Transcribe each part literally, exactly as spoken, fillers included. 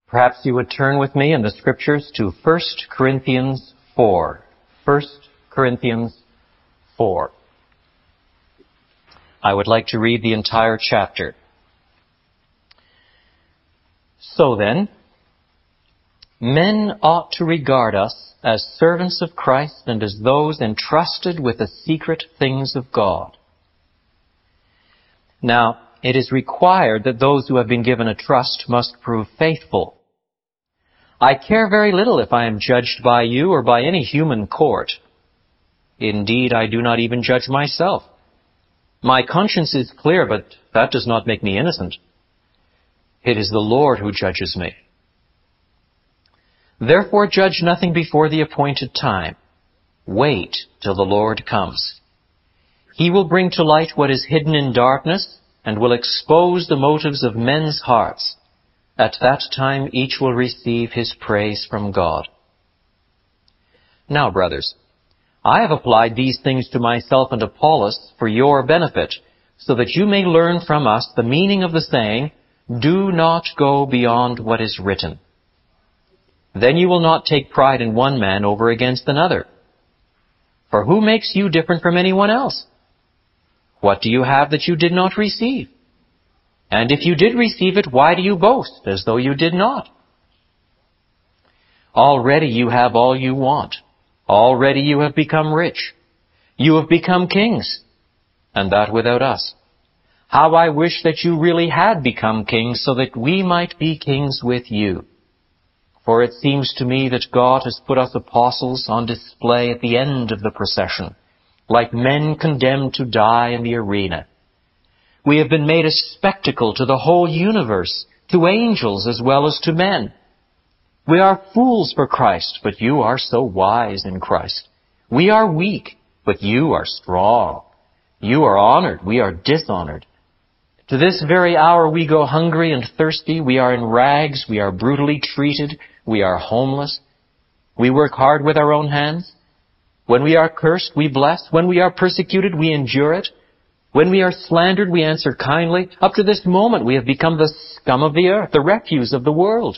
Perhaps you would turn with me in the Scriptures to First Corinthians four. First Corinthians four. I would like to read the entire chapter. So then, men ought to regard us as servants of Christ and as those entrusted with the secret things of God. Now, it is required that those who have been given a trust must prove faithful. I care very little if I am judged by you or by any human court. Indeed, I do not even judge myself. My conscience is clear, but that does not make me innocent. It is the Lord who judges me. Therefore judge nothing before the appointed time. Wait till the Lord comes. He will bring to light what is hidden in darkness and will expose the motives of men's hearts. At that time each will receive his praise from God. Now, brothers, I have applied these things to myself and Apollos for your benefit, so that you may learn from us the meaning of the saying, do not go beyond what is written. Then you will not take pride in one man over against another. For who makes you different from anyone else? What do you have that you did not receive? And if you did receive it, why do you boast as though you did not? Already you have all you want. Already you have become rich. You have become kings, and that without us. How I wish that you really had become kings so that we might be kings with you. For it seems to me that God has put us apostles on display at the end of the procession, like men condemned to die in the arena. We have been made a spectacle to the whole universe, to angels as well as to men. We are fools for Christ, but you are so wise in Christ. We are weak, but you are strong. You are honored, we are dishonored. To this very hour we go hungry and thirsty. We are in rags, we are brutally treated, we are homeless. We work hard with our own hands. When we are cursed, we bless. When we are persecuted, we endure it. When we are slandered, we answer kindly. Up to this moment, we have become the scum of the earth, the refuse of the world.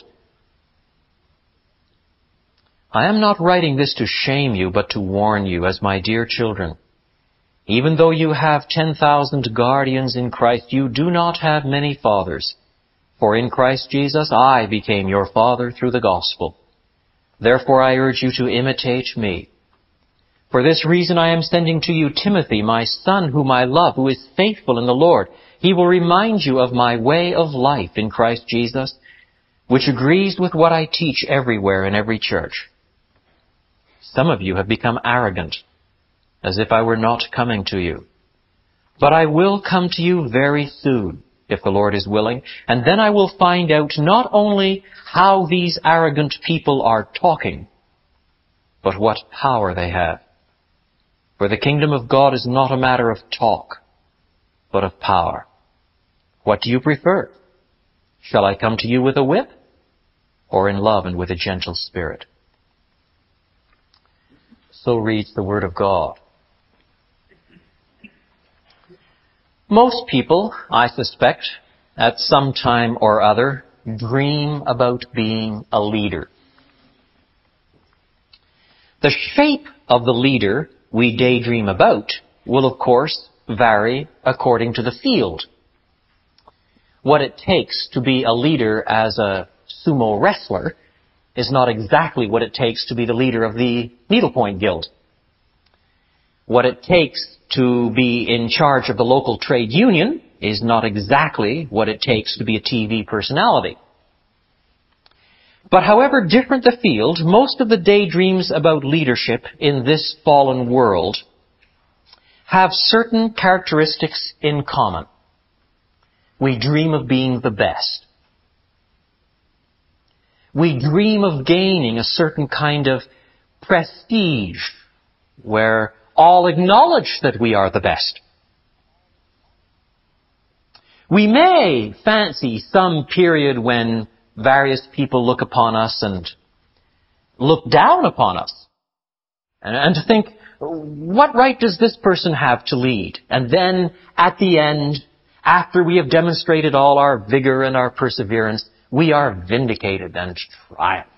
I am not writing this to shame you, but to warn you, as my dear children. Even though you have ten thousand guardians in Christ, you do not have many fathers. For in Christ Jesus, I became your father through the gospel. Therefore I urge you to imitate me. For this reason I am sending to you Timothy, my son, whom I love, who is faithful in the Lord. He will remind you of my way of life in Christ Jesus, which agrees with what I teach everywhere in every church. Some of you have become arrogant, as if I were not coming to you. But I will come to you very soon, if the Lord is willing, and then I will find out not only how these arrogant people are talking, but what power they have. For the kingdom of God is not a matter of talk, but of power. What do you prefer? Shall I come to you with a whip, or in love and with a gentle spirit? So reads the Word of God. Most people, I suspect, at some time or other, dream about being a leader. The shape of the leader we daydream about will, of course, vary according to the field. What it takes to be a leader as a sumo wrestler is not exactly what it takes to be the leader of the Needlepoint Guild. What it takes to be in charge of the local trade union is not exactly what it takes to be a T V personality. But however different the field, most of the daydreams about leadership in this fallen world have certain characteristics in common. We dream of being the best. We dream of gaining a certain kind of prestige where all acknowledge that we are the best. We may fancy some period when various people look upon us and look down upon us. And, and to think, what right does this person have to lead? And then, at the end, after we have demonstrated all our vigor and our perseverance, we are vindicated and triumph.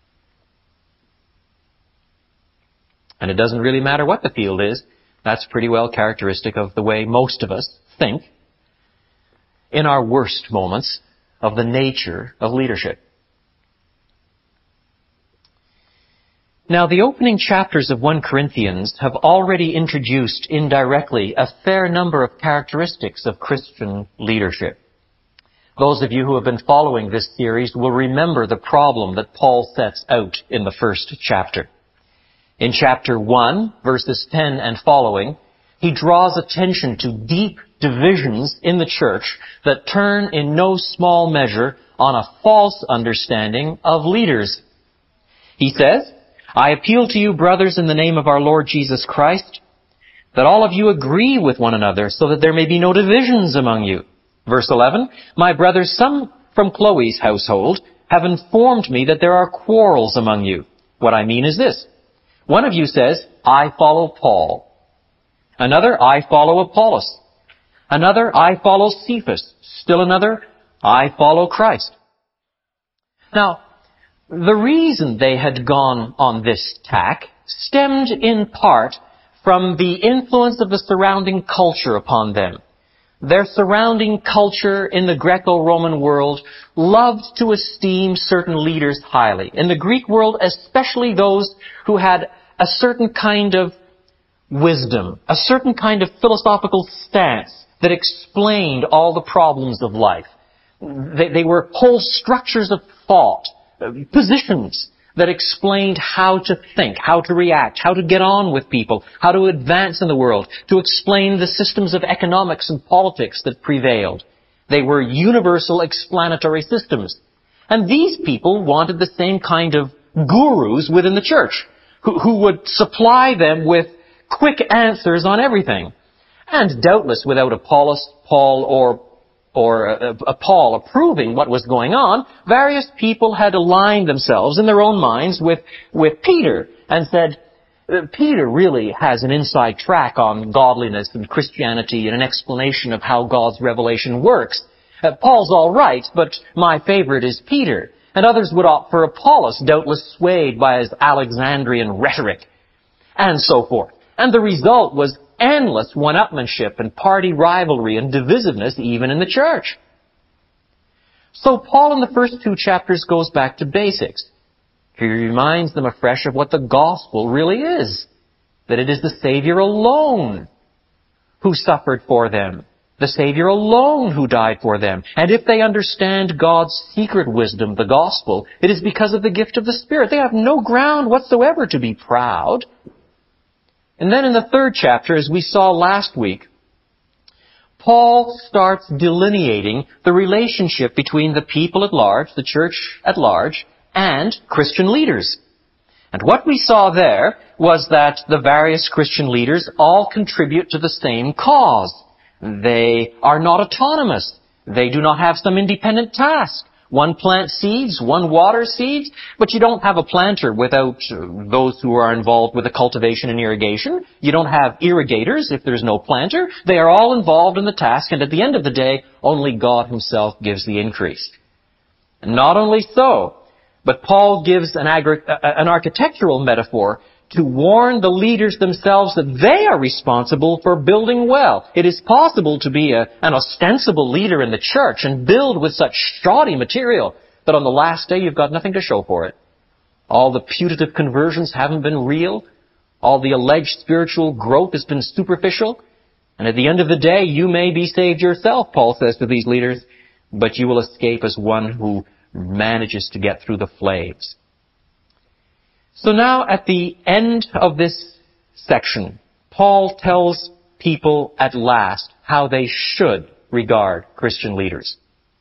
And it doesn't really matter what the field is. That's pretty well characteristic of the way most of us think in our worst moments of the nature of leadership. Now, the opening chapters of First Corinthians have already introduced indirectly a fair number of characteristics of Christian leadership. Those of you who have been following this series will remember the problem that Paul sets out in the first chapter. In chapter one, verses ten and following, he draws attention to deep divisions in the church that turn in no small measure on a false understanding of leaders. He says, I appeal to you, brothers, in the name of our Lord Jesus Christ, that all of you agree with one another so that there may be no divisions among you. Verse eleven, my brothers, some from Chloe's household have informed me that there are quarrels among you. What I mean is this. One of you says, I follow Paul. Another, I follow Apollos. Another, I follow Cephas. Still another, I follow Christ. Now, the reason they had gone on this tack stemmed in part from the influence of the surrounding culture upon them. Their surrounding culture in the Greco-Roman world loved to esteem certain leaders highly. In the Greek world, especially those who had a certain kind of wisdom, a certain kind of philosophical stance that explained all the problems of life. They, they were whole structures of thought, positions that explained how to think, how to react, how to get on with people, how to advance in the world, to explain the systems of economics and politics that prevailed. They were universal explanatory systems. And these people wanted the same kind of gurus within the church, who, who would supply them with quick answers on everything. And doubtless without Apollos, Paul, or or uh, uh, Paul approving what was going on, various people had aligned themselves in their own minds with, with Peter and said, Peter really has an inside track on godliness and Christianity and an explanation of how God's revelation works. Uh, Paul's all right, but my favorite is Peter. And others would opt for Apollos, doubtless swayed by his Alexandrian rhetoric, and so forth. And the result was endless one-upmanship and party rivalry and divisiveness even in the church. So Paul in the first two chapters goes back to basics. He reminds them afresh of what the gospel really is. That it is the Savior alone who suffered for them. The Savior alone who died for them. And if they understand God's secret wisdom, the gospel, it is because of the gift of the Spirit. They have no ground whatsoever to be proud. And then in the third chapter, as we saw last week, Paul starts delineating the relationship between the people at large, the church at large, and Christian leaders. And what we saw there was that the various Christian leaders all contribute to the same cause. They are not autonomous. They do not have some independent task. One plants seeds, one waters seeds, but you don't have a planter without those who are involved with the cultivation and irrigation. You don't have irrigators if there's no planter. They are all involved in the task, and at the end of the day, only God himself gives the increase. And not only so, but Paul gives an, agri- an architectural metaphor to warn the leaders themselves that they are responsible for building well. It is possible to be a, an ostensible leader in the church and build with such shoddy material that on the last day you've got nothing to show for it. All the putative conversions haven't been real. All the alleged spiritual growth has been superficial. And at the end of the day, you may be saved yourself, Paul says to these leaders, but you will escape as one who manages to get through the flames. So now at the end of this section, Paul tells people at last how they should regard Christian leaders.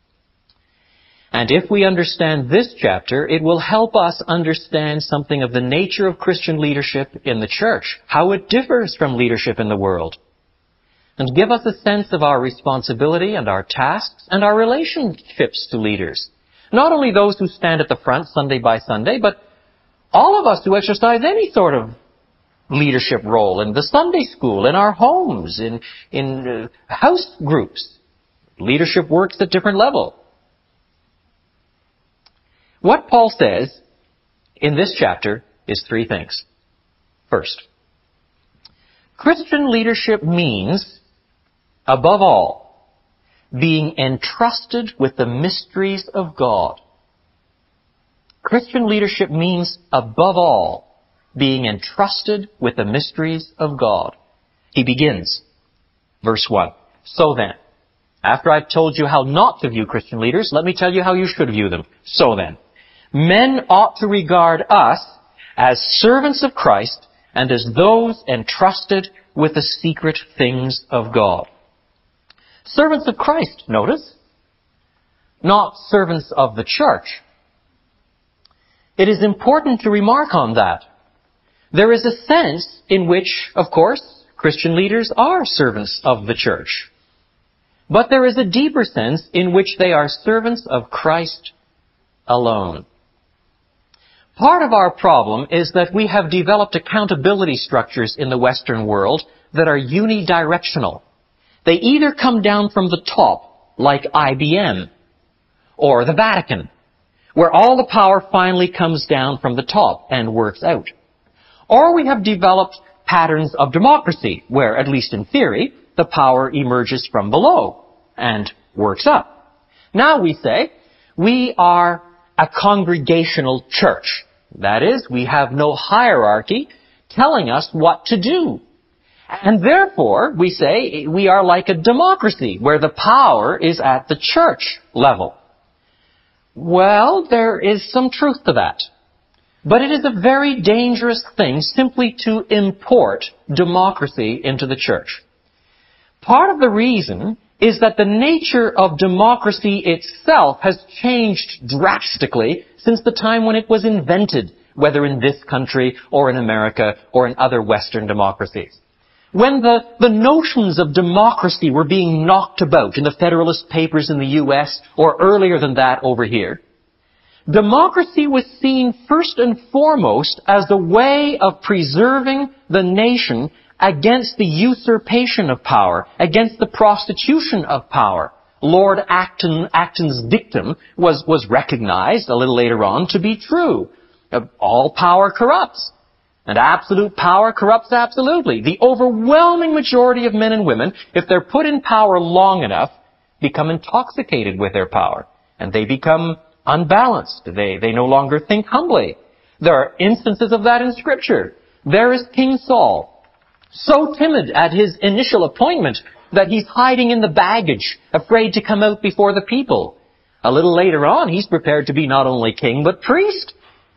And if we understand this chapter, it will help us understand something of the nature of Christian leadership in the church, how it differs from leadership in the world, and give us a sense of our responsibility and our tasks and our relationships to leaders. Not only those who stand at the front Sunday by Sunday, but all of us who exercise any sort of leadership role in the Sunday school, in our homes, in, in uh, house groups. Leadership works at different levels. What Paul says in this chapter is three things. First, Christian leadership means, above all, being entrusted with the mysteries of God. Christian leadership means, above all, being entrusted with the mysteries of God. He begins, verse one. So then, after I've told you how not to view Christian leaders, let me tell you how you should view them. So then, men ought to regard us as servants of Christ and as those entrusted with the secret things of God. Servants of Christ, notice, not servants of the church. It is important to remark on that. There is a sense in which, of course, Christian leaders are servants of the church. But there is a deeper sense in which they are servants of Christ alone. Part of our problem is that we have developed accountability structures in the Western world that are unidirectional. They either come down from the top, like I B M, or the Vatican, where all the power finally comes down from the top and works out. Or we have developed patterns of democracy, where, at least in theory, the power emerges from below and works up. Now we say, we are a congregational church. That is, we have no hierarchy telling us what to do. And therefore, we say, we are like a democracy, where the power is at the church level. Well, there is some truth to that. But it is a very dangerous thing simply to import democracy into the church. Part of the reason is that the nature of democracy itself has changed drastically since the time when it was invented, whether in this country or in America or in other Western democracies. When the, the notions of democracy were being knocked about in the Federalist Papers in the U S or earlier than that over here, democracy was seen first and foremost as a way of preserving the nation against the usurpation of power, against the prostitution of power. Lord Acton, Acton's dictum was, was recognized a little later on to be true. All power corrupts. And absolute power corrupts absolutely. The overwhelming majority of men and women, if they're put in power long enough, become intoxicated with their power. And they become unbalanced. They, they no longer think humbly. There are instances of that in Scripture. There is King Saul, so timid at his initial appointment that he's hiding in the baggage, afraid to come out before the people. A little later on, he's prepared to be not only king, but priest.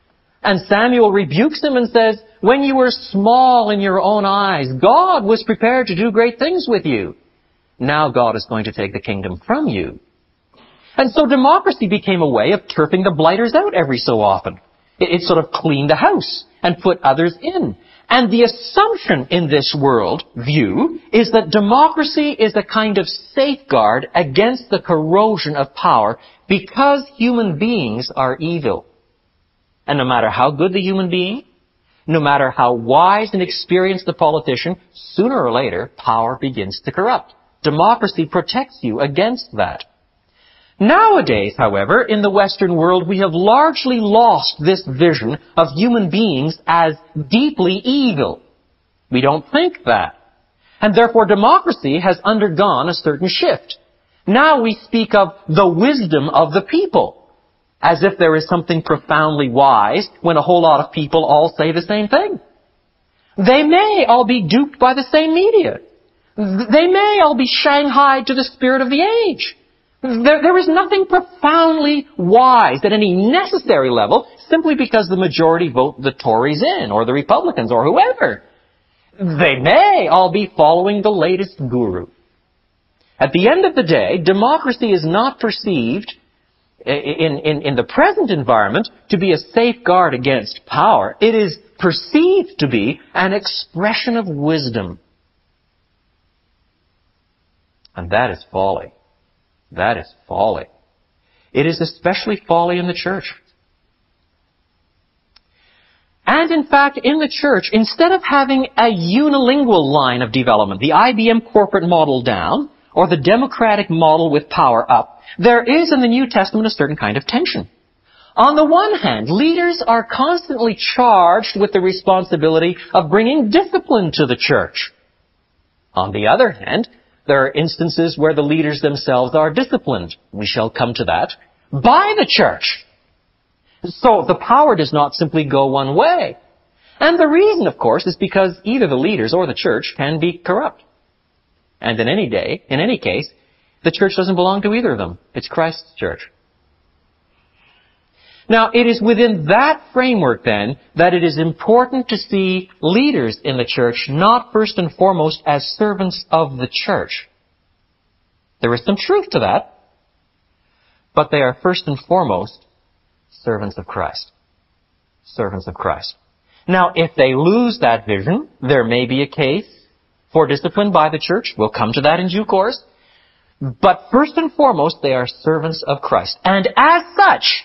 And Samuel rebukes him and says, when you were small in your own eyes, God was prepared to do great things with you. Now God is going to take the kingdom from you. And so democracy became a way of turfing the blighters out every so often. It, it sort of cleaned the house and put others in. And the assumption in this world view is that democracy is a kind of safeguard against the corrosion of power because human beings are evil. And no matter how good the human being, no matter how wise and experienced the politician, sooner or later, power begins to corrupt. Democracy protects you against that. Nowadays, however, in the Western world, we have largely lost this vision of human beings as deeply evil. We don't think that. And therefore, democracy has undergone a certain shift. Now we speak of the wisdom of the people, as if there is something profoundly wise when a whole lot of people all say the same thing. They may all be duped by the same media. They may all be shanghaied to the spirit of the age. There, there is nothing profoundly wise at any necessary level simply because the majority vote the Tories in, or the Republicans, or whoever. They may all be following the latest guru. At the end of the day, democracy is not perceived in, in, in the present environment to be a safeguard against power. It is perceived to be an expression of wisdom. And that is folly. That is folly. It is especially folly in the church. And in fact, in the church, instead of having a unilingual line of development, the I B M corporate model down, or the democratic model with power up, there is in the New Testament a certain kind of tension. On the one hand, leaders are constantly charged with the responsibility of bringing discipline to the church. On the other hand, there are instances where the leaders themselves are disciplined. We shall come to that. By the church. So the power does not simply go one way. And the reason, of course, is because either the leaders or the church can be corrupt. And in any day, in any case, the church doesn't belong to either of them. It's Christ's church. Now, it is within that framework, then, that it is important to see leaders in the church not first and foremost as servants of the church. There is some truth to that, but they are first and foremost servants of Christ. Servants of Christ. Now, if they lose that vision, there may be a case for discipline by the church. We'll come to that in due course. But first and foremost, they are servants of Christ. And as such,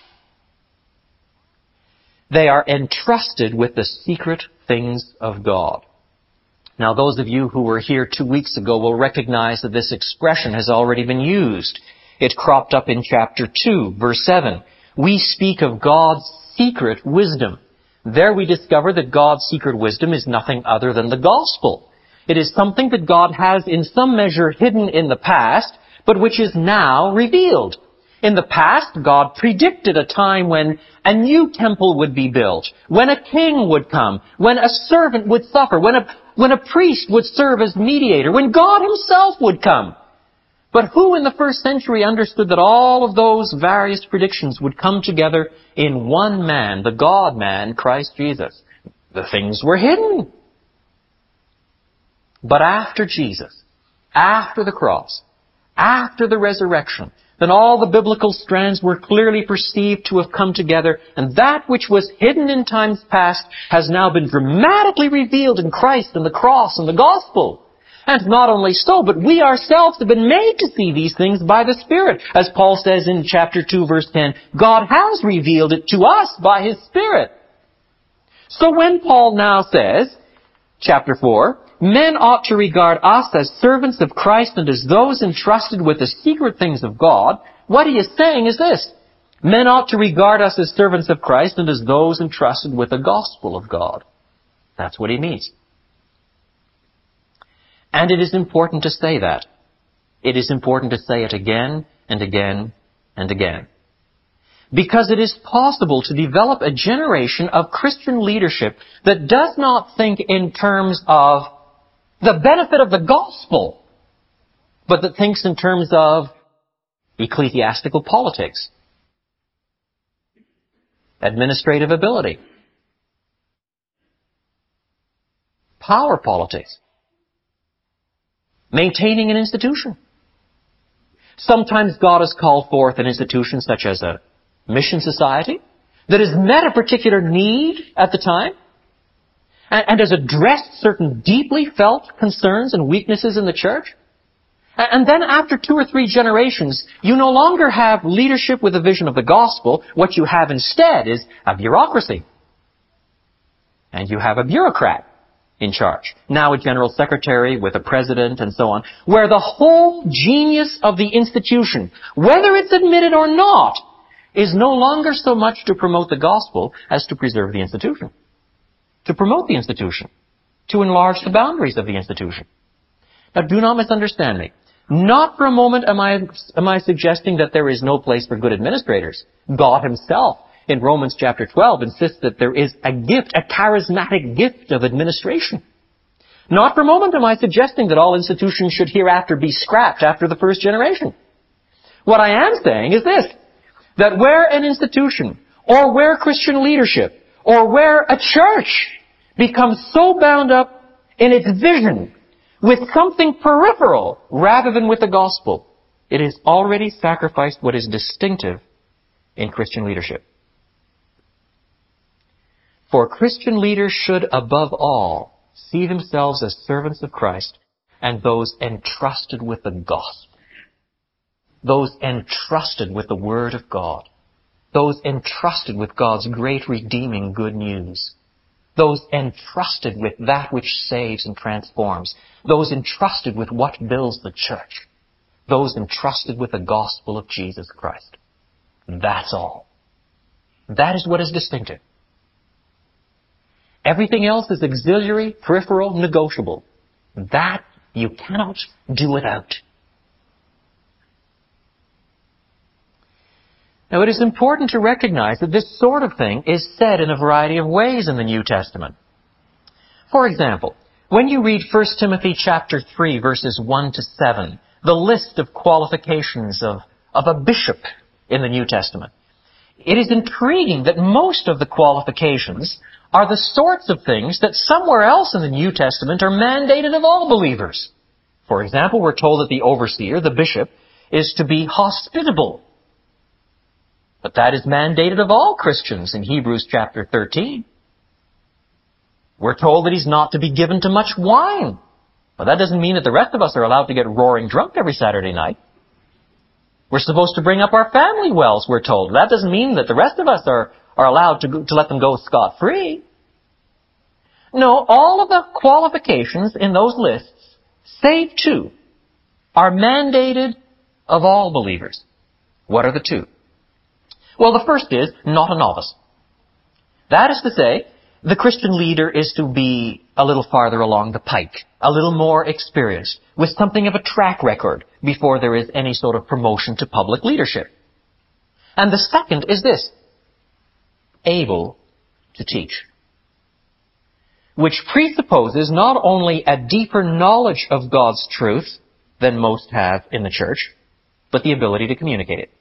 they are entrusted with the secret things of God. Now, those of you who were here two weeks ago will recognize that this expression has already been used. It cropped up in chapter two, verse seven. We speak of God's secret wisdom. There we discover that God's secret wisdom is nothing other than the gospel. It is something that God has in some measure hidden in the past, but which is now revealed. In the past, God predicted a time when a new temple would be built, when a king would come, when a servant would suffer, when a, when a priest would serve as mediator, when God himself would come. But who in the first century understood that all of those various predictions would come together in one man, the God-man, Christ Jesus? The things were hidden. But after Jesus, after the cross, after the resurrection, then all the biblical strands were clearly perceived to have come together, and that which was hidden in times past has now been dramatically revealed in Christ and the cross and the gospel. And not only so, but we ourselves have been made to see these things by the Spirit. As Paul says in chapter two, verse ten, God has revealed it to us by His Spirit. So when Paul now says, chapter four, men ought to regard us as servants of Christ and as those entrusted with the secret things of God, what he is saying is this. Men ought to regard us as servants of Christ and as those entrusted with the gospel of God. That's what he means. And it is important to say that. It is important to say it again and again and again. Because it is possible to develop a generation of Christian leadership that does not think in terms of the benefit of the gospel, but that thinks in terms of ecclesiastical politics, administrative ability, power politics, maintaining an institution. Sometimes God has called forth an institution such as a mission society that has met a particular need at the time and, and has addressed certain deeply felt concerns and weaknesses in the church. And then after two or three generations, you no longer have leadership with a vision of the gospel. What you have instead is a bureaucracy. And you have a bureaucrat in charge. Now a general secretary with a president and so on, where the whole genius of the institution, whether it's admitted or not, is no longer so much to promote the gospel as to preserve the institution, to promote the institution, to enlarge the boundaries of the institution. Now do not misunderstand me. Not for a moment am I, am I suggesting that there is no place for good administrators. God himself in Romans chapter twelve insists that there is a gift, a charismatic gift of administration. Not for a moment am I suggesting that all institutions should hereafter be scrapped after the first generation. What I am saying is this, that where an institution, or where Christian leadership, or where a church becomes so bound up in its vision with something peripheral rather than with the gospel, it has already sacrificed what is distinctive in Christian leadership. For Christian leaders should, above all, see themselves as servants of Christ and those entrusted with the gospel. Those entrusted with the Word of God. Those entrusted with God's great redeeming good news. Those entrusted with that which saves and transforms. Those entrusted with what builds the church. Those entrusted with the gospel of Jesus Christ. That's all. That is what is distinctive. Everything else is auxiliary, peripheral, negotiable. That you cannot do without. Now, it is important to recognize that this sort of thing is said in a variety of ways in the New Testament. For example, when you read First Timothy chapter three, verses one to seven, the list of qualifications of, of a bishop in the New Testament, it is intriguing that most of the qualifications are the sorts of things that somewhere else in the New Testament are mandated of all believers. For example, we're told that the overseer, the bishop, is to be hospitable. But that is mandated of all Christians in Hebrews chapter thirteen. We're told that he's not to be given to much wine. But that doesn't mean that the rest of us are allowed to get roaring drunk every Saturday night. We're supposed to bring up our family wells, we're told. That doesn't mean that the rest of us are, are allowed to, go, to let them go scot-free. No, all of the qualifications in those lists, save two, are mandated of all believers. What are the two? Well, the first is not a novice. That is to say, the Christian leader is to be a little farther along the pike, a little more experienced, with something of a track record before there is any sort of promotion to public leadership. And the second is this, able to teach, which presupposes not only a deeper knowledge of God's truth than most have in the church, but the ability to communicate it.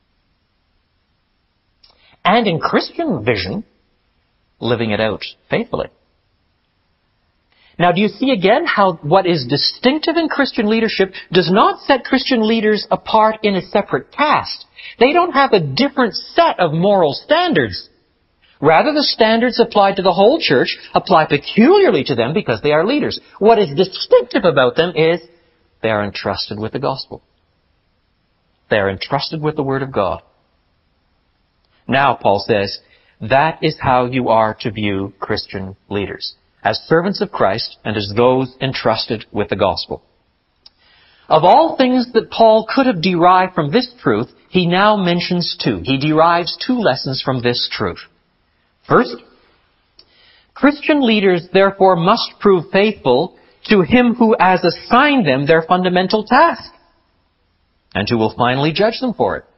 And in Christian vision, living it out faithfully. Now, do you see again how what is distinctive in Christian leadership does not set Christian leaders apart in a separate caste? They don't have a different set of moral standards. Rather, the standards applied to the whole church apply peculiarly to them because they are leaders. What is distinctive about them is they are entrusted with the gospel. They are entrusted with the Word of God. Now, Paul says, that is how you are to view Christian leaders, as servants of Christ and as those entrusted with the gospel. Of all things that Paul could have derived from this truth, he now mentions two. He derives two lessons from this truth. First, Christian leaders therefore must prove faithful to him who has assigned them their fundamental task, and who will finally judge them for it.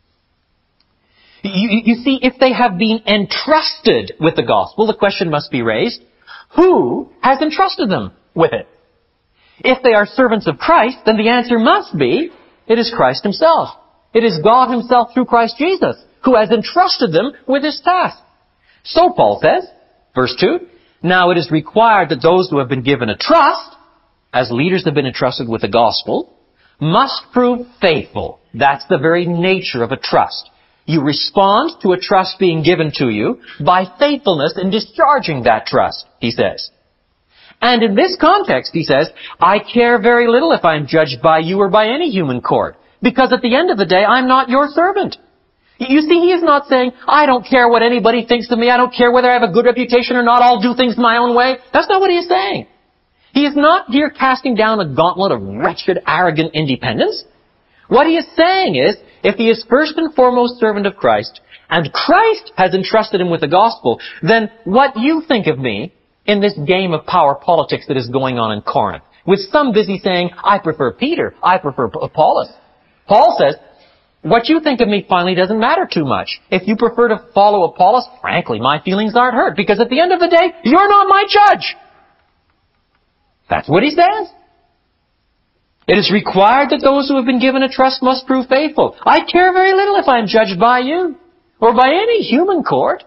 You, you see, if they have been entrusted with the gospel, the question must be raised, who has entrusted them with it? If they are servants of Christ, then the answer must be, it is Christ himself. It is God himself through Christ Jesus who has entrusted them with his task. So Paul says, verse two, now it is required that those who have been given a trust, as leaders have been entrusted with the gospel, must prove faithful. That's the very nature of a trust. You respond to a trust being given to you by faithfulness in discharging that trust, he says. And in this context, he says, I care very little if I'm judged by you or by any human court, because at the end of the day, I'm not your servant. You see, he is not saying, I don't care what anybody thinks of me, I don't care whether I have a good reputation or not, I'll do things my own way. That's not what he is saying. He is not here casting down a gauntlet of wretched, arrogant independence. What he is saying is, if he is first and foremost servant of Christ, and Christ has entrusted him with the gospel, then what you think of me in this game of power politics that is going on in Corinth, with some busy saying, I prefer Peter, I prefer Apollos. Paul says, what you think of me finally doesn't matter too much. If you prefer to follow Apollos, frankly, my feelings aren't hurt, because at the end of the day, you're not my judge. That's what he says. It is required that those who have been given a trust must prove faithful. I care very little if I am judged by you or by any human court.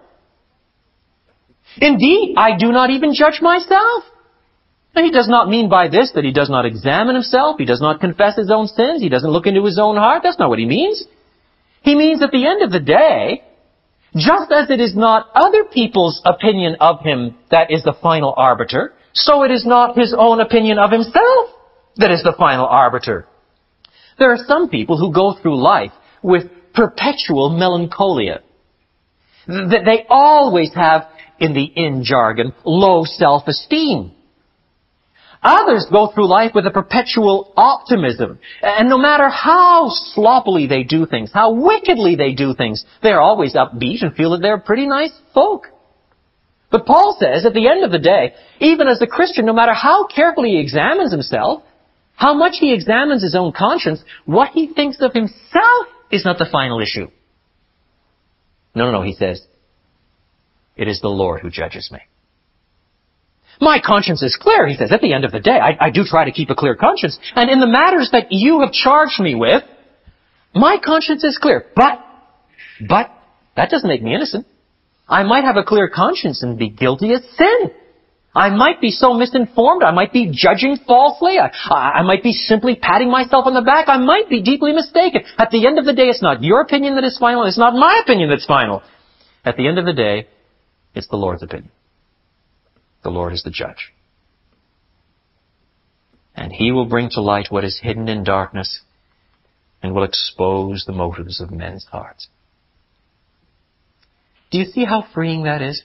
Indeed, I do not even judge myself. Now, he does not mean by this that he does not examine himself, he does not confess his own sins, he doesn't look into his own heart. That's not what he means. He means at the end of the day, just as it is not other people's opinion of him that is the final arbiter, so it is not his own opinion of himself that is the final arbiter. There are some people who go through life with perpetual melancholia. They always have, in the in jargon, low self-esteem. Others go through life with a perpetual optimism. And no matter how sloppily they do things, how wickedly they do things, they're always upbeat and feel that they're pretty nice folk. But Paul says, at the end of the day, even as a Christian, no matter how carefully he examines himself, how much he examines his own conscience, what he thinks of himself is not the final issue. No, no, no, he says, it is the Lord who judges me. My conscience is clear, he says. At the end of the day, I, I do try to keep a clear conscience. And in the matters that you have charged me with, my conscience is clear. But, but, that doesn't make me innocent. I might have a clear conscience and be guilty of sin. I might be so misinformed. I might be judging falsely. I, I might be simply patting myself on the back. I might be deeply mistaken. At the end of the day, it's not your opinion that is final. It's not my opinion that's final. At the end of the day, it's the Lord's opinion. The Lord is the judge. And He will bring to light what is hidden in darkness and will expose the motives of men's hearts. Do you see how freeing that is?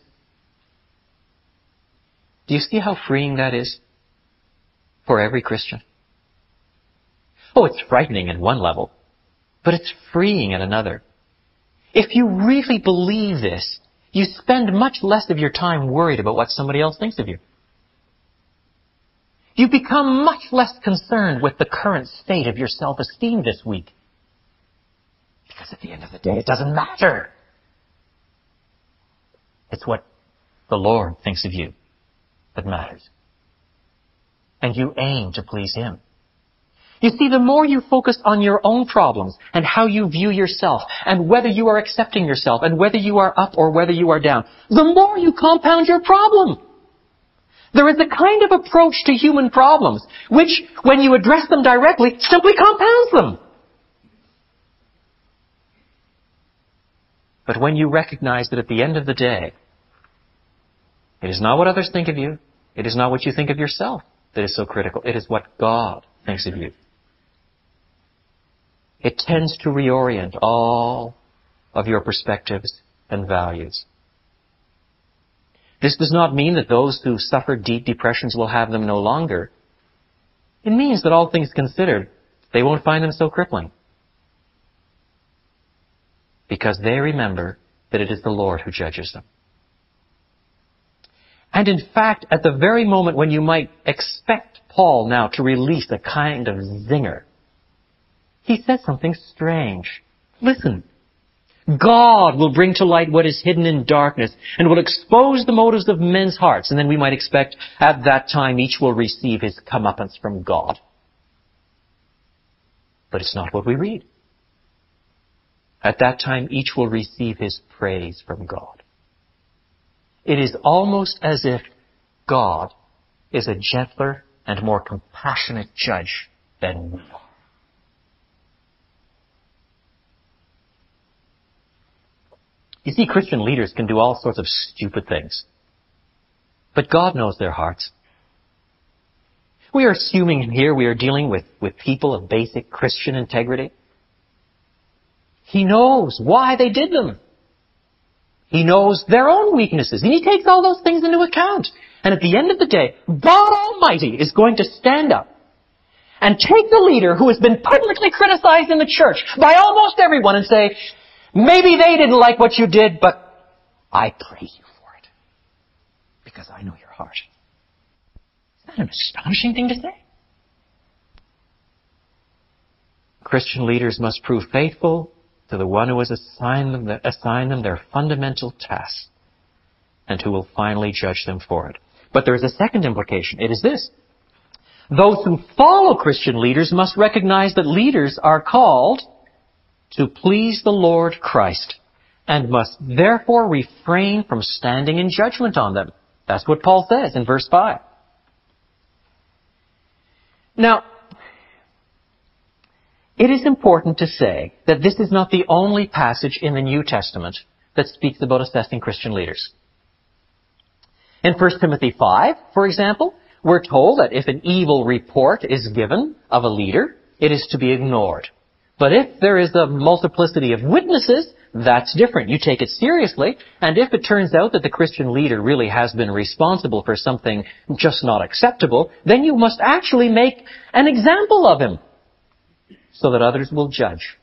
Do you see how freeing that is for every Christian? Oh, it's frightening at one level, but it's freeing at another. If you really believe this, you spend much less of your time worried about what somebody else thinks of you. You become much less concerned with the current state of your self-esteem this week. Because at the end of the day, it doesn't matter. It's what the Lord thinks of you that matters. And you aim to please Him. You see, the more you focus on your own problems and how you view yourself and whether you are accepting yourself and whether you are up or whether you are down, the more you compound your problem. There is a kind of approach to human problems which, when you address them directly, simply compounds them. But when you recognize that at the end of the day, it is not what others think of you, it is not what you think of yourself that is so critical, it is what God thinks of you. It tends to reorient all of your perspectives and values. This does not mean that those who suffer deep depressions will have them no longer. It means that all things considered, they won't find them so crippling. Because they remember that it is the Lord who judges them. And in fact, at the very moment when you might expect Paul now to release a kind of zinger, he says something strange. Listen. God will bring to light what is hidden in darkness and will expose the motives of men's hearts. And then we might expect at that time each will receive his comeuppance from God. But it's not what we read. At that time each will receive his praise from God. It is almost as if God is a gentler and more compassionate judge than we are. You see, Christian leaders can do all sorts of stupid things. But God knows their hearts. We are assuming here we are dealing with, with people of basic Christian integrity. He knows why they did them. He knows their own weaknesses, and He takes all those things into account. And at the end of the day, God Almighty is going to stand up and take the leader who has been publicly criticized in the church by almost everyone and say, maybe they didn't like what you did, but I praise you for it. Because I know your heart. Isn't that an astonishing thing to say? Christian leaders must prove faithful to the one who has assigned them, assigned them their fundamental tasks and who will finally judge them for it. But there is a second implication. It is this. Those who follow Christian leaders must recognize that leaders are called to please the Lord Christ and must therefore refrain from standing in judgment on them. That's what Paul says in verse five. Now, it is important to say that this is not the only passage in the New Testament that speaks about assessing Christian leaders. In First Timothy five, for example, we're told that if an evil report is given of a leader, it is to be ignored. But if there is a multiplicity of witnesses, that's different. You take it seriously, and if it turns out that the Christian leader really has been responsible for something just not acceptable, then you must actually make an example of him so that others will judge.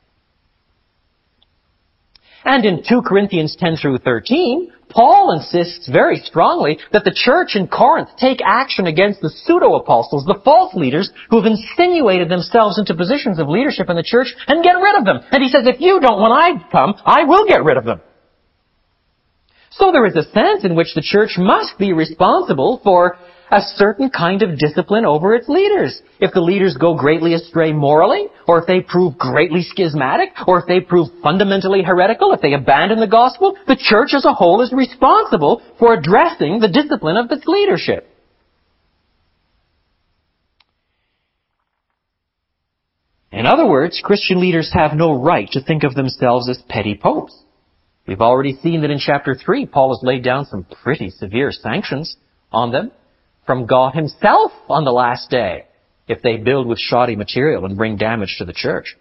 And in two Corinthians ten through thirteen, Paul insists very strongly that the church in Corinth take action against the pseudo-apostles, the false leaders who have insinuated themselves into positions of leadership in the church, and get rid of them. And he says, if you don't, when I come, I will get rid of them. So there is a sense in which the church must be responsible for a certain kind of discipline over its leaders. If the leaders go greatly astray morally, or if they prove greatly schismatic, or if they prove fundamentally heretical, if they abandon the gospel, the church as a whole is responsible for addressing the discipline of its leadership. In other words, Christian leaders have no right to think of themselves as petty popes. We've already seen that in chapter three, Paul has laid down some pretty severe sanctions on them from God himself on the last day if they build with shoddy material and bring damage to the church.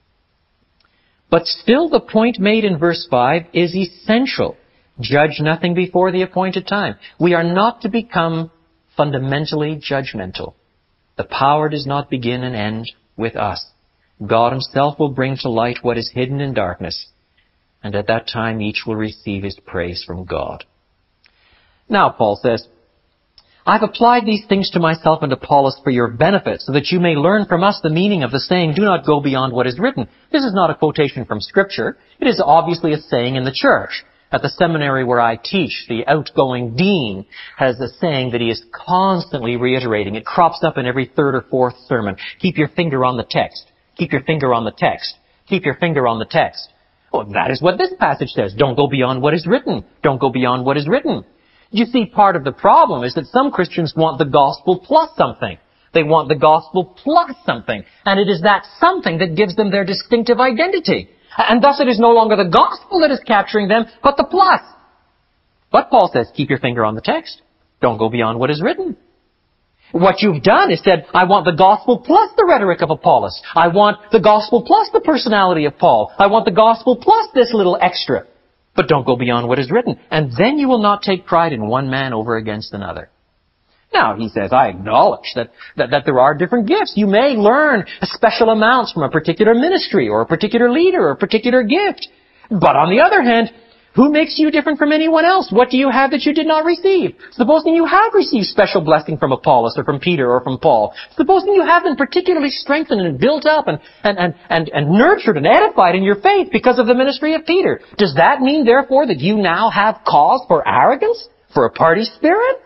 But still the point made in verse five is essential. Judge nothing before the appointed time. We are not to become fundamentally judgmental. The power does not begin and end with us. God himself will bring to light what is hidden in darkness, and at that time each will receive his praise from God. Now, Paul says, I've applied these things to myself and Apollos for your benefit, so that you may learn from us the meaning of the saying, do not go beyond what is written. This is not a quotation from Scripture. It is obviously a saying in the church. At the seminary where I teach, the outgoing dean has a saying that he is constantly reiterating. It crops up in every third or fourth sermon. Keep your finger on the text. Keep your finger on the text. Keep your finger on the text. Well, that is what this passage says. Don't go beyond what is written. Don't go beyond what is written. You see, part of the problem is that some Christians want the gospel plus something. They want the gospel plus something. And it is that something that gives them their distinctive identity. And thus it is no longer the gospel that is capturing them, but the plus. But Paul says, keep your finger on the text. Don't go beyond what is written. What you've done is said, I want the gospel plus the rhetoric of Apollos. I want the gospel plus the personality of Paul. I want the gospel plus this little extra. But don't go beyond what is written. And then you will not take pride in one man over against another. Now, he says, I acknowledge that, that, that there are different gifts. You may learn special amounts from a particular ministry or a particular leader or a particular gift. But on the other hand, who makes you different from anyone else? What do you have that you did not receive? Supposing you have received special blessing from Apollos or from Peter or from Paul. Supposing you have been particularly strengthened and built up and, and, and, and, and nurtured and edified in your faith because of the ministry of Peter. Does that mean, therefore, that you now have cause for arrogance? For a party spirit?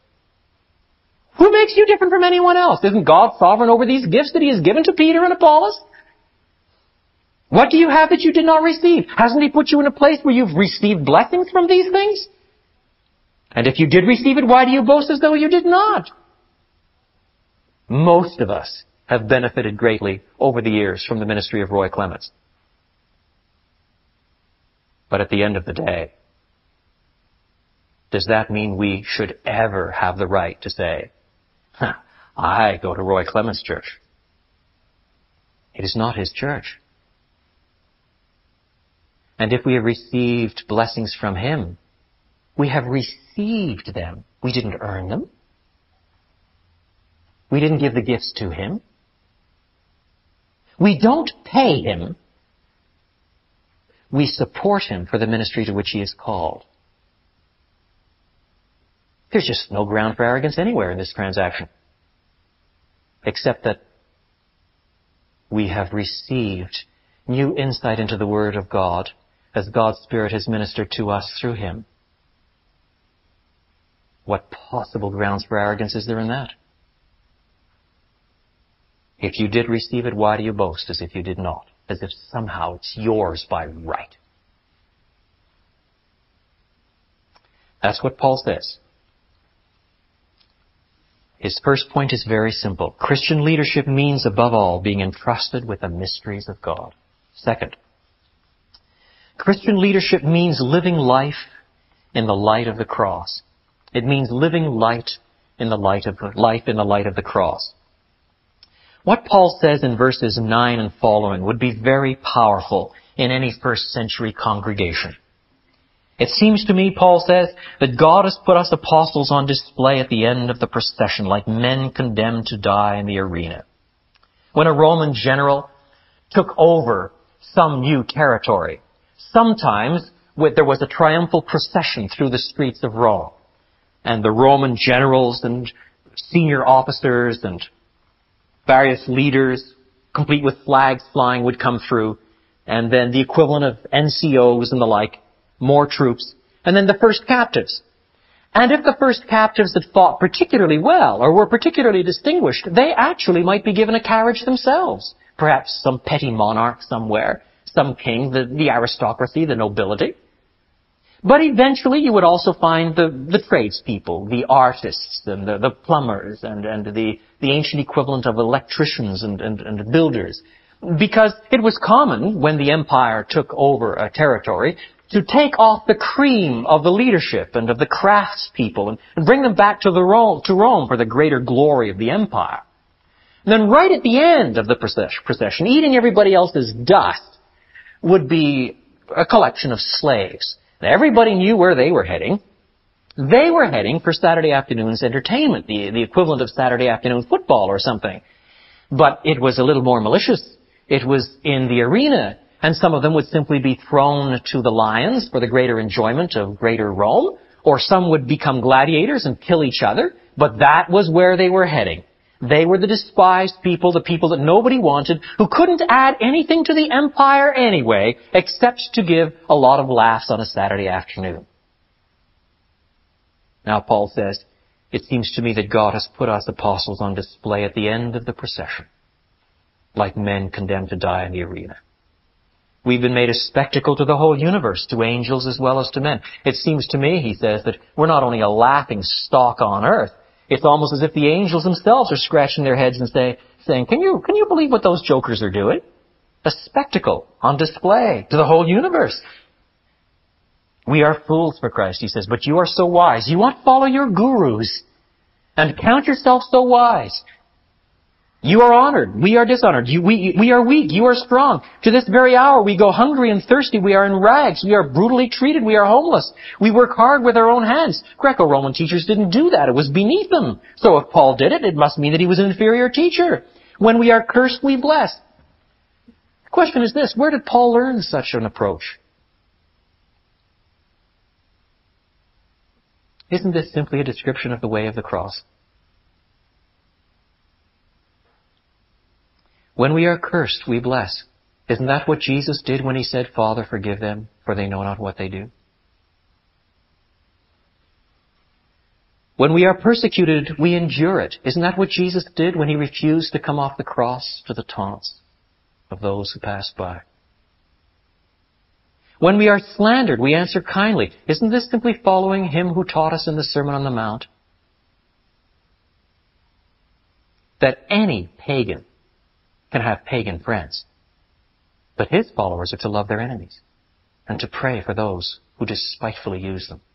Who makes you different from anyone else? Isn't God sovereign over these gifts that he has given to Peter and Apollos? What do you have that you did not receive? Hasn't he put you in a place where you've received blessings from these things? And if you did receive it, why do you boast as though you did not? Most of us have benefited greatly over the years from the ministry of Roy Clements. But at the end of the day, does that mean we should ever have the right to say, huh, I go to Roy Clements' church? It is not his church. And if we have received blessings from him, we have received them. We didn't earn them. We didn't give the gifts to him. We don't pay him. We support him for the ministry to which he is called. There's just no ground for arrogance anywhere in this transaction, except that we have received new insight into the Word of God as God's Spirit has ministered to us through him. What possible grounds for arrogance is there in that? If you did receive it, why do you boast as if you did not? As if somehow it's yours by right. That's what Paul says. His first point is very simple. Christian leadership means, above all, being entrusted with the mysteries of God. Second, Christian leadership means living life in the light of the cross. It means living light in the light of life in the light of the cross. What Paul says in verses nine and following would be very powerful in any first century congregation. It seems to me, Paul says, that God has put us apostles on display at the end of the procession, like men condemned to die in the arena. When a Roman general took over some new territory, sometimes there was a triumphal procession through the streets of Rome. And the Roman generals and senior officers and various leaders, complete with flags flying, would come through. And then the equivalent of N C Os and the like, more troops. And then the first captives. And if the first captives had fought particularly well or were particularly distinguished, they actually might be given a carriage themselves. Perhaps some petty monarch somewhere, some king, the, the aristocracy, the nobility. But eventually you would also find the, the tradespeople, the artists and the, the plumbers and, and the, the ancient equivalent of electricians and, and, and builders. Because it was common when the empire took over a territory to take off the cream of the leadership and of the craftspeople and, and bring them back to, the Rome, to Rome for the greater glory of the empire. And then right at the end of the procession, eating everybody else's dust, would be a collection of slaves. Everybody knew where they were heading. They were heading for Saturday afternoon's entertainment, the, the equivalent of Saturday afternoon football or something. But it was a little more malicious. It was in the arena, and some of them would simply be thrown to the lions for the greater enjoyment of greater Rome, or some would become gladiators and kill each other, but that was where they were heading. They were the despised people, the people that nobody wanted, who couldn't add anything to the empire anyway, except to give a lot of laughs on a Saturday afternoon. Now Paul says, it seems to me that God has put us apostles on display at the end of the procession, like men condemned to die in the arena. We've been made a spectacle to the whole universe, to angels as well as to men. It seems to me, he says, that we're not only a laughing stock on earth, it's almost as if the angels themselves are scratching their heads and say, saying, can you, can you believe what those jokers are doing? A spectacle on display to the whole universe. We are fools for Christ, he says, but you are so wise. You won't follow your gurus and count yourself so wise. You are honored. We are dishonored. You, we, we are weak. You are strong. To this very hour we go hungry and thirsty. We are in rags. We are brutally treated. We are homeless. We work hard with our own hands. Greco-Roman teachers didn't do that. It was beneath them. So if Paul did it, it must mean that he was an inferior teacher. When we are cursed, we bless. The question is this: where did Paul learn such an approach? Isn't this simply a description of the way of the cross? When we are cursed, we bless. Isn't that what Jesus did when he said, Father, forgive them, for they know not what they do? When we are persecuted, we endure it. Isn't that what Jesus did when he refused to come off the cross to the taunts of those who passed by? When we are slandered, we answer kindly. Isn't this simply following him who taught us in the Sermon on the Mount? That any pagan can have pagan friends, but his followers are to love their enemies and to pray for those who despitefully use them.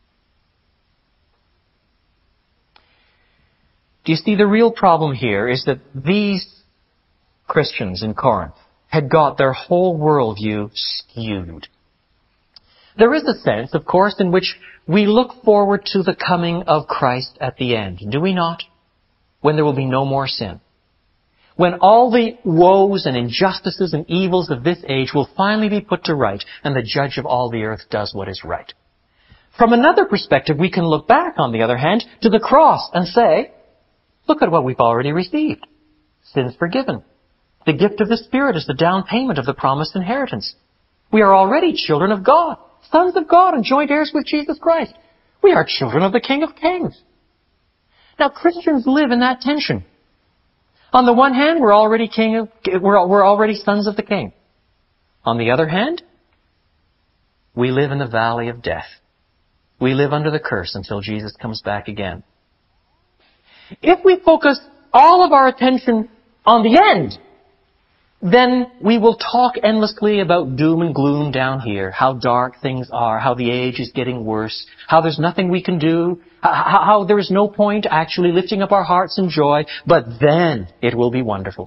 Do you see, the real problem here is that these Christians in Corinth had got their whole worldview skewed. There is a sense, of course, in which we look forward to the coming of Christ at the end, do we not? When there will be no more sin. When all the woes and injustices and evils of this age will finally be put to right, and the judge of all the earth does what is right. From another perspective, we can look back, on the other hand, to the cross and say, look at what we've already received. Sins forgiven. The gift of the Spirit is the down payment of the promised inheritance. We are already children of God, sons of God, and joint heirs with Jesus Christ. We are children of the King of Kings. Now, Christians live in that tension. On the one hand, we're already king of, we're, we're already sons of the King. On the other hand, we live in the valley of death. We live under the curse until Jesus comes back again. If we focus all of our attention on the end, then we will talk endlessly about doom and gloom down here, how dark things are, how the age is getting worse, how there's nothing we can do, how, how there is no point actually lifting up our hearts in joy, but then it will be wonderful.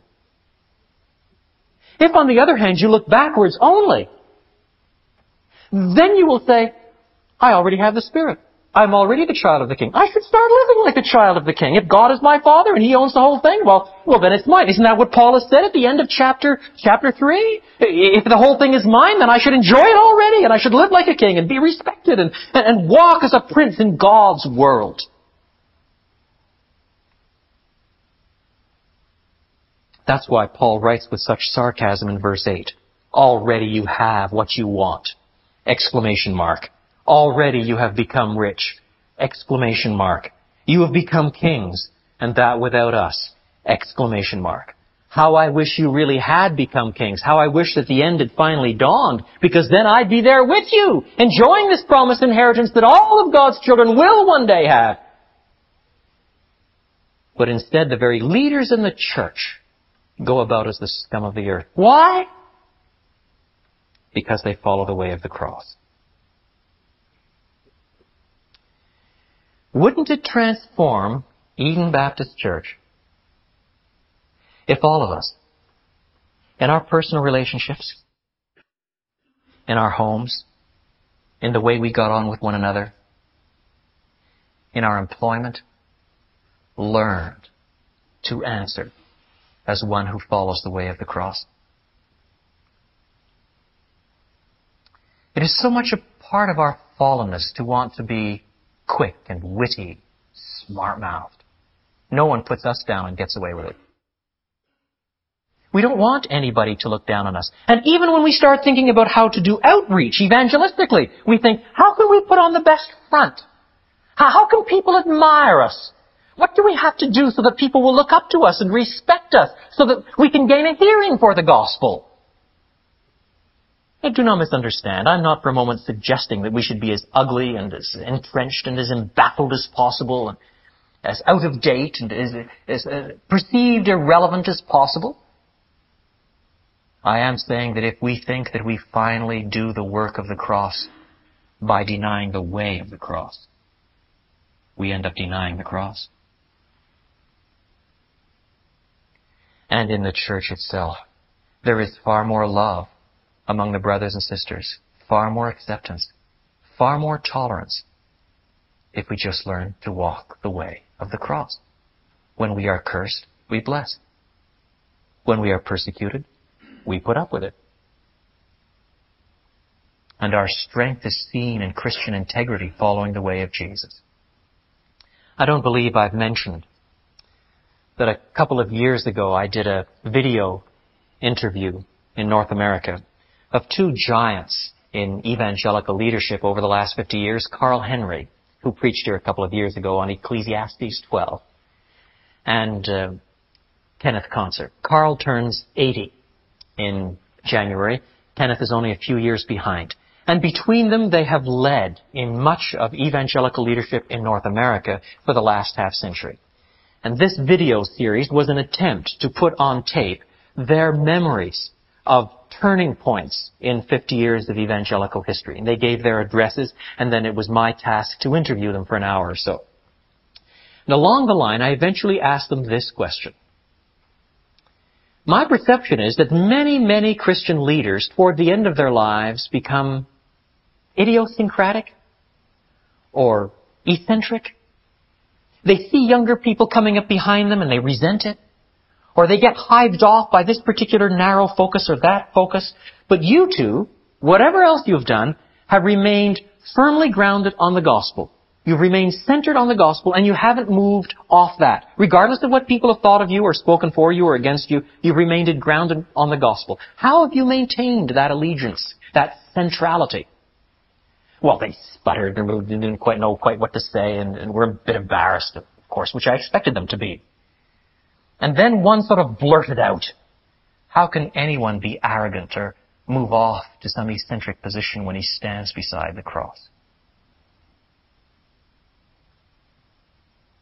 If, on the other hand, you look backwards only, then you will say, I already have the Spirit. I'm already the child of the King. I should start living like a child of the King. If God is my Father and He owns the whole thing, well, well, then it's mine. Isn't that what Paul has said at the end of chapter, chapter three? If the whole thing is mine, then I should enjoy it already, and I should live like a king and be respected and, and walk as a prince in God's world. That's why Paul writes with such sarcasm in verse eight. Already you have what you want! Exclamation mark. Already you have become rich! Exclamation mark. You have become kings, and that without us! Exclamation mark. How I wish you really had become kings. How I wish that the end had finally dawned, because then I'd be there with you, enjoying this promised inheritance that all of God's children will one day have. But instead, the very leaders in the church go about as the scum of the earth. Why? Because they follow the way of the cross. Wouldn't it transform Eden Baptist Church if all of us, in our personal relationships, in our homes, in the way we got on with one another, in our employment, learned to answer as one who follows the way of the cross? It is so much a part of our fallenness to want to be quick and witty, smart-mouthed. No one puts us down and gets away with it. We don't want anybody to look down on us. And even when we start thinking about how to do outreach evangelistically, we think, how can we put on the best front? How, how can people admire us? What do we have to do so that people will look up to us and respect us, so that we can gain a hearing for the gospel? And do not misunderstand. I'm not for a moment suggesting that we should be as ugly and as entrenched and as embattled as possible, and as out of date and as, as uh, perceived irrelevant as possible. I am saying that if we think that we finally do the work of the cross by denying the way of the cross, we end up denying the cross. And in the church itself, there is far more love among the brothers and sisters, far more acceptance, far more tolerance, if we just learn to walk the way of the cross. When we are cursed, we bless. When we are persecuted, we put up with it. And our strength is seen in Christian integrity following the way of Jesus. I don't believe I've mentioned that a couple of years ago I did a video interview in North America of two giants in evangelical leadership over the last fifty years, Carl Henry, who preached here a couple of years ago on Ecclesiastes twelve, and uh, Kenneth Concert. Carl turns eighty in January. Kenneth is only a few years behind. And between them, they have led in much of evangelical leadership in North America for the last half century. And this video series was an attempt to put on tape their memories of turning points in fifty years of evangelical history. And they gave their addresses, and then it was my task to interview them for an hour or so. And along the line, I eventually asked them this question. My perception is that many, many Christian leaders, toward the end of their lives, become idiosyncratic or eccentric. They see younger people coming up behind them and they resent it. Or they get hived off by this particular narrow focus or that focus. But you two, whatever else you've done, have remained firmly grounded on the gospel. You've remained centered on the gospel, and you haven't moved off that. Regardless of what people have thought of you or spoken for you or against you, you've remained grounded on the gospel. How have you maintained that allegiance, that centrality? Well, they sputtered and didn't quite know quite what to say, and, and were a bit embarrassed, of course, which I expected them to be. And then one sort of blurted out, how can anyone be arrogant or move off to some eccentric position when he stands beside the cross?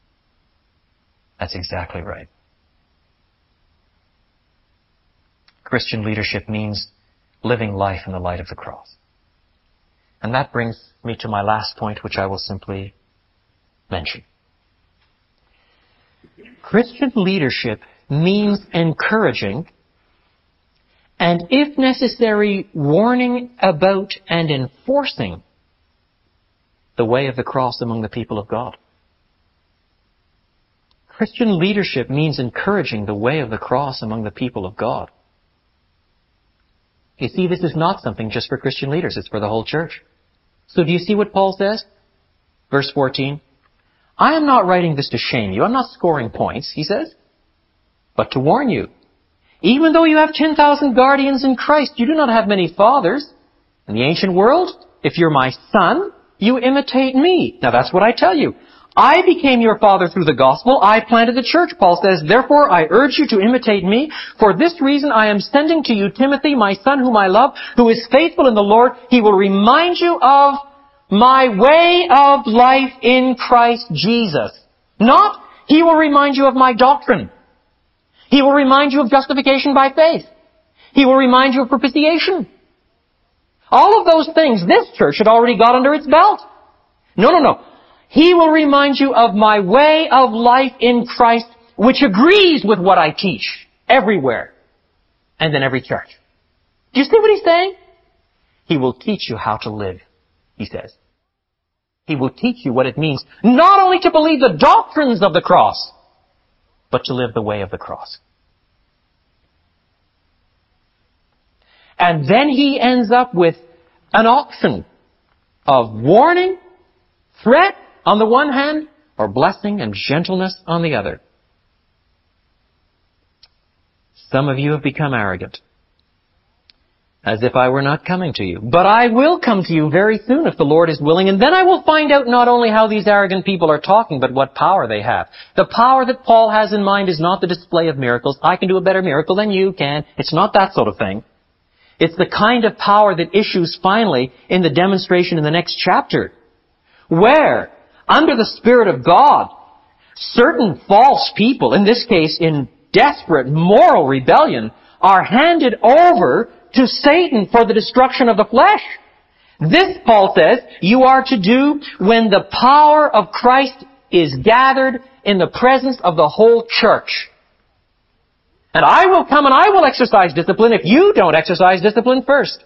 That's exactly right. Christian leadership means living life in the light of the cross. And that brings me to my last point, which I will simply mention. Christian leadership means encouraging and, if necessary, warning about and enforcing the way of the cross among the people of God. Christian leadership means encouraging the way of the cross among the people of God. You see, this is not something just for Christian leaders, it's for the whole church. So do you see what Paul says? Verse fourteen. I am not writing this to shame you. I'm not scoring points, he says, but to warn you. Even though you have ten thousand guardians in Christ, you do not have many fathers. In the ancient world, if you're my son, you imitate me. Now that's what I tell you. I became your father through the gospel. I planted the church, Paul says. Therefore, I urge you to imitate me. For this reason, I am sending to you Timothy, my son whom I love, who is faithful in the Lord. He will remind you of my way of life in Christ Jesus. Not, he will remind you of my doctrine. He will remind you of justification by faith. He will remind you of propitiation. All of those things this church had already got under its belt. No, no, no. He will remind you of my way of life in Christ, which agrees with what I teach everywhere and in every church. Do you see what he's saying? He will teach you how to live, he says. He will teach you what it means not only to believe the doctrines of the cross, but to live the way of the cross. And then he ends up with an option of warning, threat on the one hand, or blessing and gentleness on the other. Some of you have become arrogant, as if I were not coming to you. But I will come to you very soon if the Lord is willing, and then I will find out not only how these arrogant people are talking, but what power they have. The power that Paul has in mind is not the display of miracles. I can do a better miracle than you can. It's not that sort of thing. It's the kind of power that issues finally in the demonstration in the next chapter, where, under the Spirit of God, certain false people, in this case in desperate moral rebellion, are handed over to Satan for the destruction of the flesh. This, Paul says, you are to do when the power of Christ is gathered in the presence of the whole church. And I will come and I will exercise discipline if you don't exercise discipline first.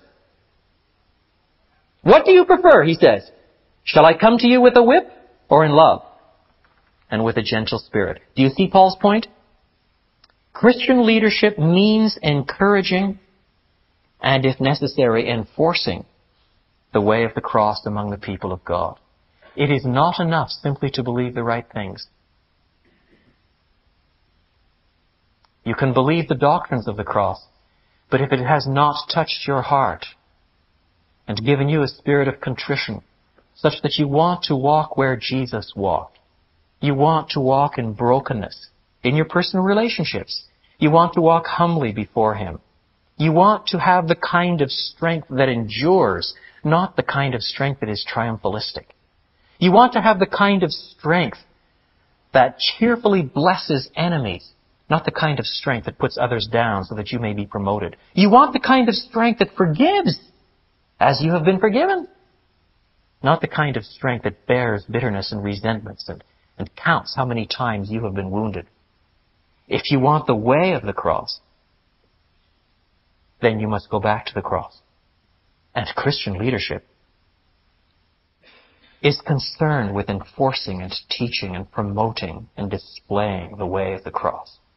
What do you prefer, he says? Shall I come to you with a whip or in love and with a gentle spirit? Do you see Paul's point? Christian leadership means encouraging and, if necessary, enforcing the way of the cross among the people of God. It is not enough simply to believe the right things. You can believe the doctrines of the cross, but if it has not touched your heart and given you a spirit of contrition, such that you want to walk where Jesus walked, you want to walk in brokenness in your personal relationships, you want to walk humbly before Him, you want to have the kind of strength that endures, not the kind of strength that is triumphalistic. You want to have the kind of strength that cheerfully blesses enemies, not the kind of strength that puts others down so that you may be promoted. You want the kind of strength that forgives as you have been forgiven, not the kind of strength that bears bitterness and resentments and, and counts how many times you have been wounded. If you want the way of the cross, then you must go back to the cross. And Christian leadership is concerned with enforcing and teaching and promoting and displaying the way of the cross.